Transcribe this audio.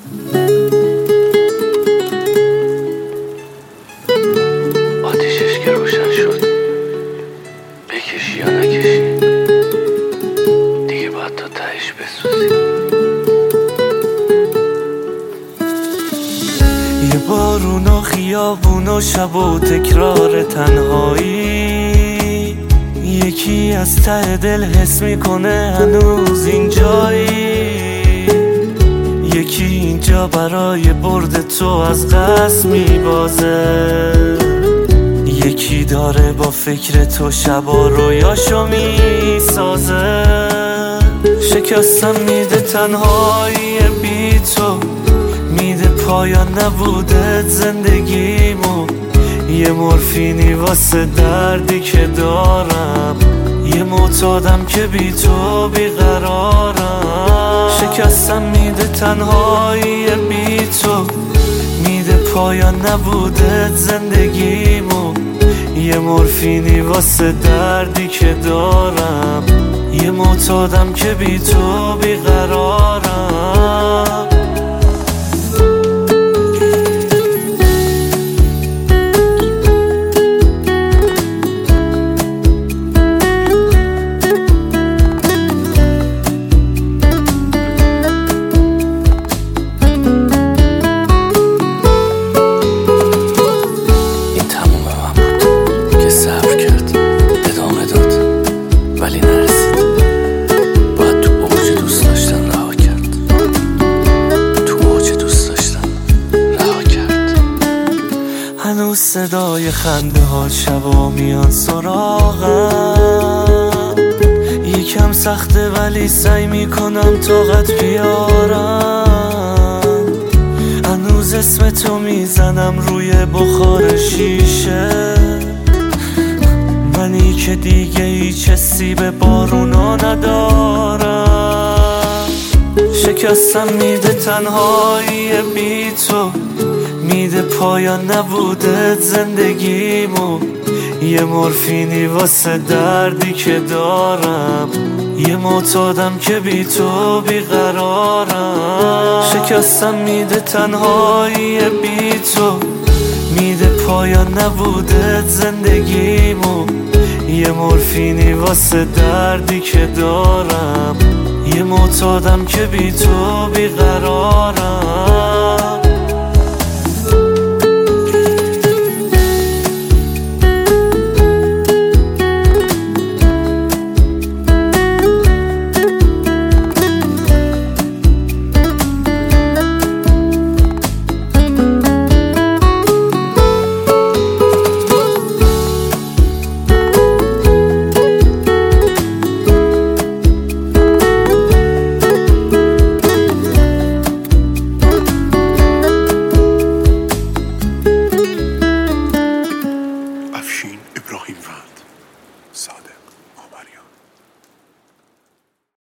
آتیشش که روشن شد، بکشی یا نکشی دیگه باید تا تهش بسوزی. یه بارون و خیابون و شب و تکرار تنهایی، یکی از ته دل حس میکنه هنوز اینجایی، یکی اینجا برای برد تو از قصد میبازه، یکی داره با فکر تو شب و رویاشو میسازه. شکستم میده تنهایی بی تو، میده پایان نبوده زندگیمو، یه مورفینی واسه دردی که دارم، یه معتادم که بی تو بیقرارم. شکستم میده تنهایی بی تو، میده پایان نبوده زندگیمو، یه مورفینی واسه دردی که دارم، یه معتادم که بی تو بیقرارم. هنوز صدای خنده ها شبا میان سراغم، یکم سخته ولی سعی میکنم طاقت بیارم، هنوز اسم تو میزنم روی بخار شیشه، منی که دیگه هیچ حسی به بارونا ندارم. شکستم میده تنهایی بی تو، میده پایان نبوده زندگیمو، یه مورفینی واسه دردی که دارم، یه معتادم که بی تو بیقرارم. شکستم میده تنهایی بی تو، میده پایان نبوده زندگیمو، یه مورفینی واسه دردی که دارم، یه معتادم که بی تو بیقرارم.